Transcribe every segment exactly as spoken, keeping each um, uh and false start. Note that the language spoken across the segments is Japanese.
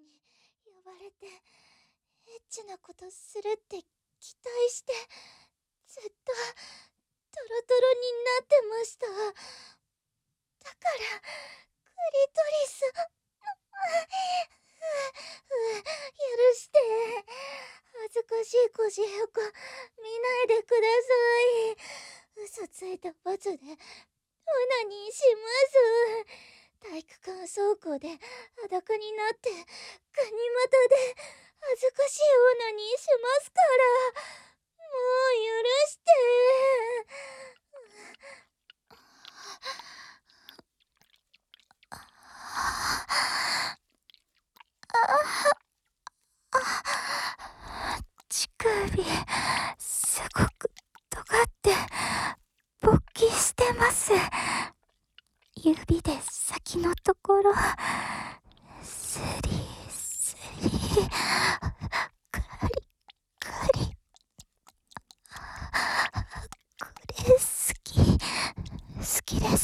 に呼ばれてエッチなことするって期待してずっとトロトロになってました。だからクリトリス許して。恥ずかしい腰へこ見ないでください。嘘ついた罰でオナニーします。体育館倉庫で裸になってガニ股で恥ずかしいオナニーしますから。もう許して。乳首すごく尖って勃起してます。指で先のところスリスリカリカリ。これ好き好きです。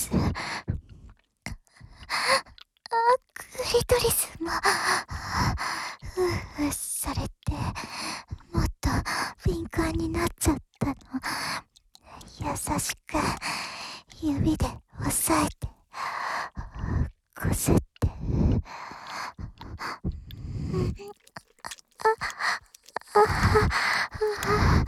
あ、クリトリスもふうふうされてもっと敏感になっちゃったの。優しく指で押さえてこすって